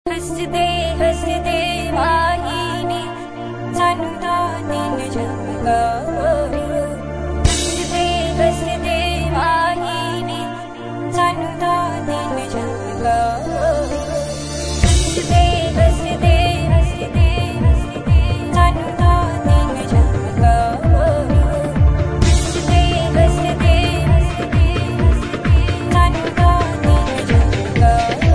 हंसदे हंसदे वाहिनी सानू दा दिन जगा हंसदे हंसदे वाहिनी सानू दा दिन जगा हंसदे हंसदे हंसदे हंसदे सानू दा दिन जगा हंसदे हंसदे हंसदे हंसदे सानू दा दिन जगा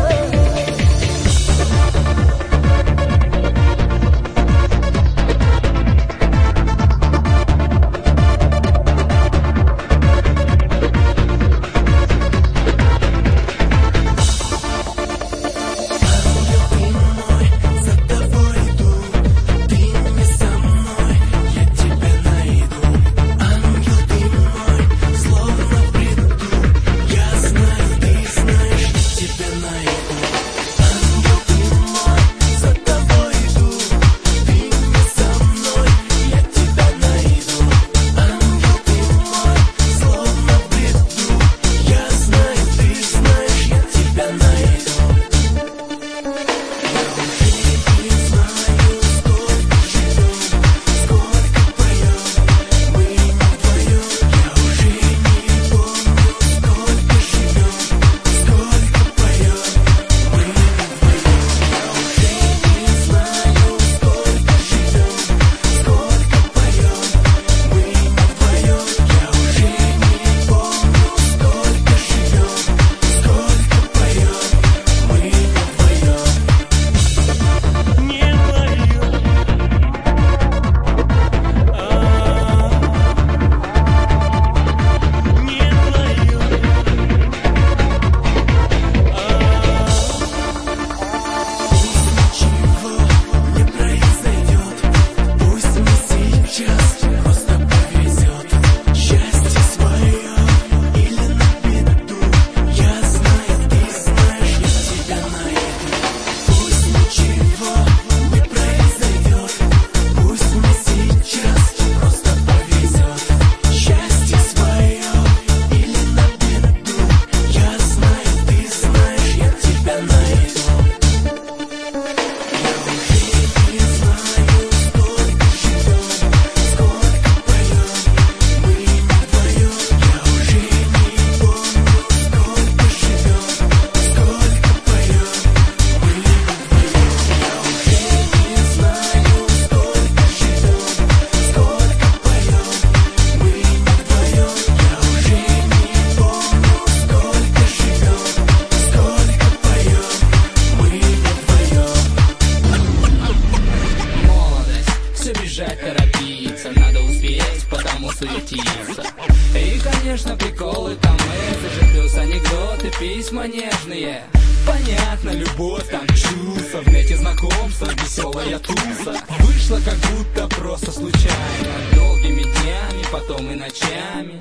Торопиться, надо успеть, потому суетиться. И, конечно, приколы там, месседжи, плюс анекдоты, письма нежные. Понятно, любовь, там чувства, в нете знакомства, веселая туса. Вышло как будто просто случайно, долгими днями, потом и ночами.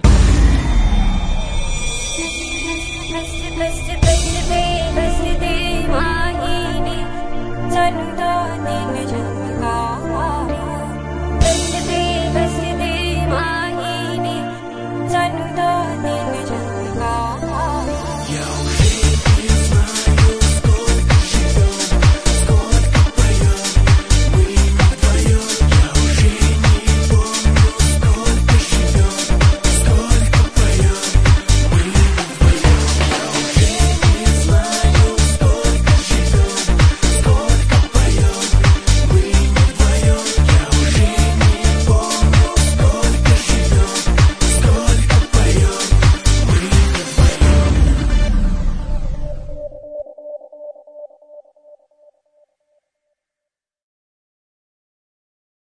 हंसदे हंसदे हंसदे